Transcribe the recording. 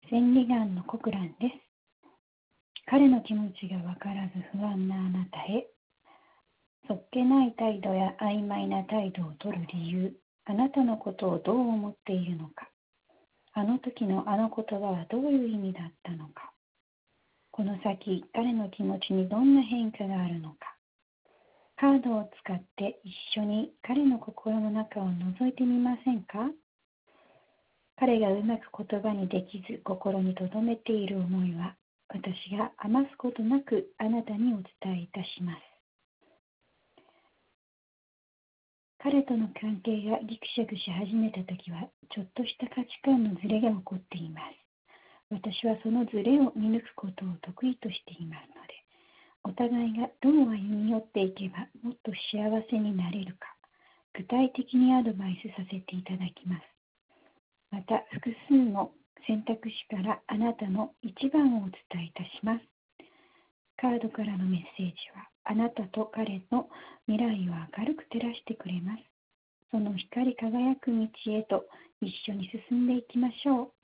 千里眼のコクランです。彼の気持ちがわからず不安なあなたへ、そっけない態度や曖昧な態度を取る理由、あなたのことをどう思っているのか、あの時のあの言葉はどういう意味だったのか、この先彼の気持ちにどんな変化があるのか、カードを使って一緒に彼の心の中を覗いてみませんか？彼がうまく言葉にできず心に留めている思いは、私が余すことなくあなたにお伝えいたします。彼との関係がギクシャクし始めたときは、ちょっとした価値観のズレが起こっています。私はそのズレを見抜くことを得意としていますので、お互いがどう歩み寄っていけばもっと幸せになれるか、具体的にアドバイスさせていただきます。また、複数の選択肢からあなたの一番をお伝えいたします。カードからのメッセージは、あなたと彼の未来を明るく照らしてくれます。その光り輝く道へと一緒に進んでいきましょう。